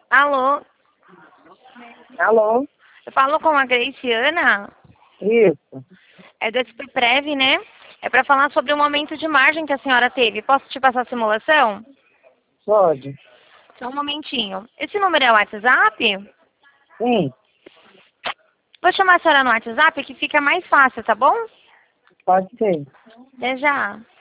Alô, Alô? eu falo com a Graciana, Isso, é do SPPrev, né? É para falar sobre o momento de margem que a senhora teve. Posso te passar a simulação? pode? Só um momentinho. Esse número é o WhatsApp? Sim, Vou chamar a senhora no WhatsApp que fica mais fácil, tá bom? pode ser. Até já.